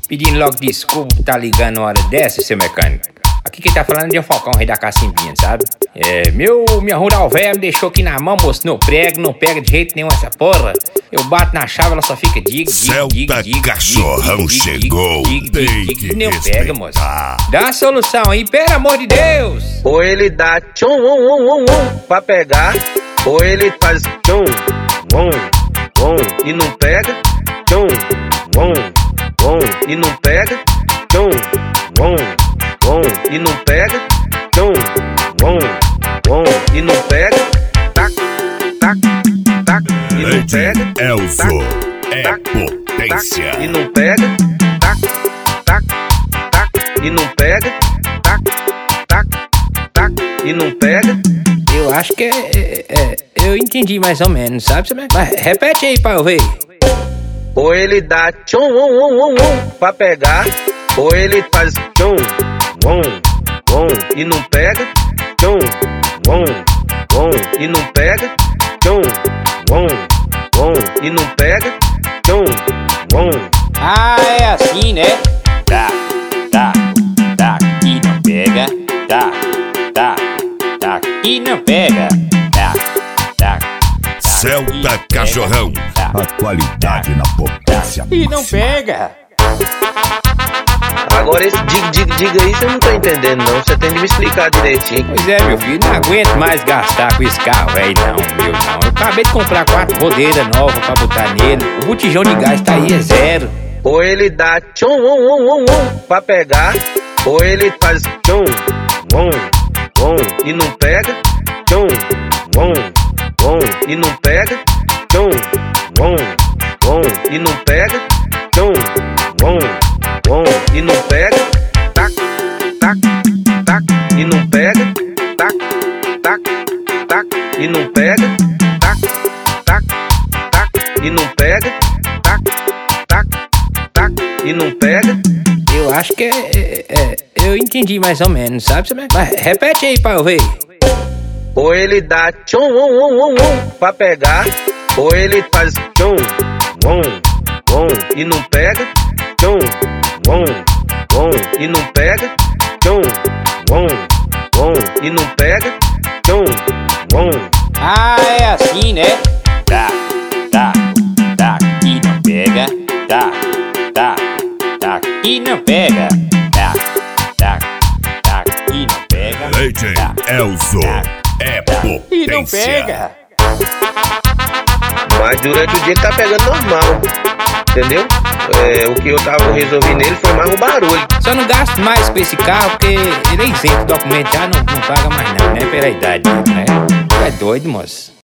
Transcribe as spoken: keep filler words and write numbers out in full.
Pedindo logo desculpa por tá ligando uma hora dessa, seu mecânico. Aqui quem tá falando é o Falcão, rei da cacimbinha, sabe? É, meu, minha rural velha me deixou aqui na mão, moço, não prego, não pega de jeito nenhum essa porra. Eu bato na chave, ela só fica diga, diga, diga, diga, cachorrão diga, chegou, diga, tem diga, que diga, não respeitar. pega, moço. Dá a solução aí, pelo amor de Deus. Ou ele dá tchum, um, um, um, um, pra pegar, ou ele faz tchum, um, um, e não pega, tchum, um, um, e não pega, tchum, um, um, e não pega, tchum, um, um, e não pega, tac, tac, tac, e não pega, Elzo é tac, potência. tac, e não pega, tac, tac, tac, e não pega, tac, tac, tac, e não pega. Eu acho que é, é, é, eu entendi mais ou menos, sabe? Mas repete aí pra eu ver. Ou ele dá tchum, um, um, um, um, pra pegar, ou ele faz tchum, um, um, e não pega, tchum, um, um, e não pega, tchum, um, um, e não pega, tchum, um. Ah, é assim, né? Tá, tá, tá, e não pega, tá, tá, tá, e não pega, tá, tá, tá, Celta Cachorrão, tá, a qualidade na potência e não máxima. pega. Agora esse diga, diga, diga aí, você não tá entendendo não, você tem de me explicar direitinho. Pois é, meu filho, não aguento mais gastar com esse carro aí não, meu não. Eu acabei de comprar quatro rodeiras novas pra botar nele. O botijão de gás tá aí, é zero. Ou ele dá tchum, um, um, um, um, pra pegar, ou ele faz tchum, um, um, e não pega, tchum, um, um, e não pega, tchum, um, um, e não pega, tchum, um, um, e não pega, tac, tac, tac, e não pega, tac, tac, tac, e não pega, tac, tac, tac, e não pega, tac, tac, tac, e não pega. Eu acho que é, é, é, eu entendi mais ou menos, sabe? Mas repete aí pra eu ver. Ou ele dá tchum, um, um, um, um, pra pegar, ou ele faz tchum, um, um, e não pega, tchum, um, um, e não pega, tchum, um, um, e não pega, tchum, um. Ah, é assim, né? Tá, tá, tá, e não pega, tá, tá, tá, e não pega, tá, tá, tá, e não pega, Legend tá, Elzo é e não potência. pega. Mas durante o dia ele tá pegando normal, entendeu? É, o que eu tava resolvendo nele foi mais um barulho. Só não gasto mais com esse carro porque ele é isento, o documento já não, não paga mais não, né? Pela idade, né? Tu é doido, moço.